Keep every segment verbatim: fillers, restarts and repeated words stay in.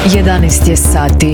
jedanaest je sati.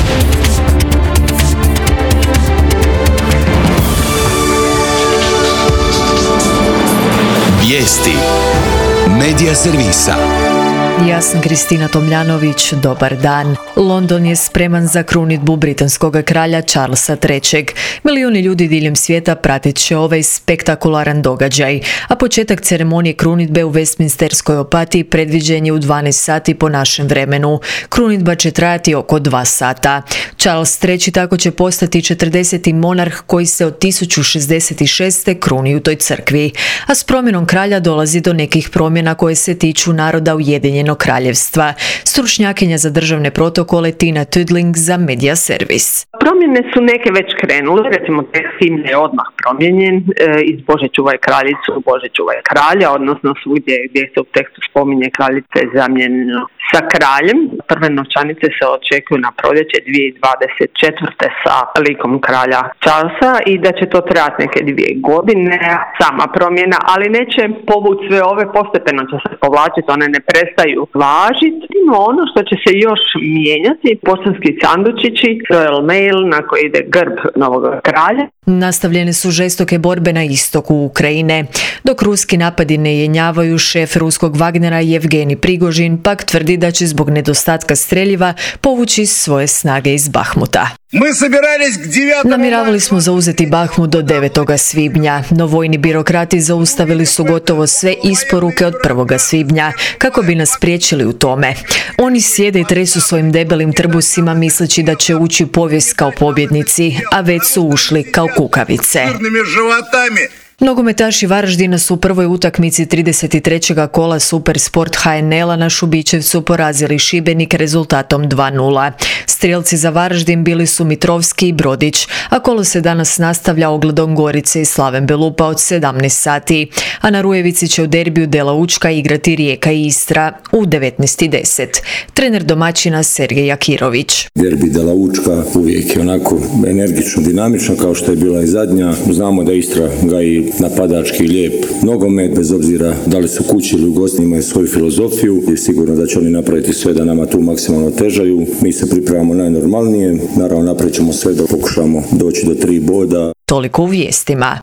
Vijesti Medija servisa. Ja sam Kristina Tomljanović, dobar dan. London je spreman za krunidbu britanskog kralja Charlesa trećeg. Milijuni ljudi diljem svijeta pratit će ovaj spektakularan događaj, a početak ceremonije krunidbe u Westminsterskoj opatiji predviđen je u dvanaest sati po našem vremenu. Krunidba će trajati oko dva sata. Charles treći tako će postati četrdeseti monarh koji se od tisuću šezdeset šeste kruni u toj crkvi. A s promjenom kralja dolazi do nekih promjena koje se tiču naroda Ujedinjenog kraljevstva. Stručnjakinja za državne protokole Tina Tudling za Medija servis. Promjene su neke već krenule, recimo tekst himne je odmah promijenjen, e, iz Bože čuvaj kraljicu, Bože čuvaj kralja, odnosno svugdje gdje se u tekstu spominje kraljica je zamijenjeno sa kraljem. Prve novčanice se očekuju na proljeće dvije tisuće dvadeset četvrte sa likom kralja Charlesa i da će to trajati neke dvije godine, sama promjena, ali neće povući sve ove, postepeno će se povlačiti, one ne prestaju važiti. No ono što će se još mijenjati, bosanski sandučići, Royal Mail na koji ide grb novog kralja. Nastavljene su žestoke borbe na istoku Ukrajine. Dok ruski napadi ne jenjavaju, šef ruskog Wagnera Yevgeni Prigožin pak tvrdi da će zbog nedostatka streljiva povući svoje snage iz Bahmuta. Namiravali smo zauzeti Bahmut do devetog svibnja, no vojni birokrati zaustavili su gotovo sve isporuke od prvog svibnja, kako bi nas spriječili u tome. Oni sjede i tresu svojim debelim trbusima misleći da će ući u povijest kao pobjednici, a već su ušli kao kukavice. Nogometaši Varaždina su u prvoj utakmici trideset trećeg kola Supersport H N L-a na Šubićevcu porazili Šibenik rezultatom dva nula. Strijelci za Varaždin bili su Mitrovski i Brodić, a kolo se danas nastavlja ogledom Gorice i Slaven Belupa od sedamnaest sati, a na Rujevici će u derbiju Dela Učka igrati Rijeka i Istra u devetnaest i deset. Trener domaćina Sergej Jakirović. Derbi Dela Učka uvijek je onako energično, dinamično kao što je bila i zadnja. Znamo da Istra gaji napadački lijep nogomet, bez obzira da li su kući ili u gosti, imaju svoju filozofiju i sigurno da će oni napraviti sve da nama tu maksimalno težaju. Mi se pripremamo najnormalnije, naravno napravit ćemo sve da pokušamo doći do tri boda. Toliko u vijestima.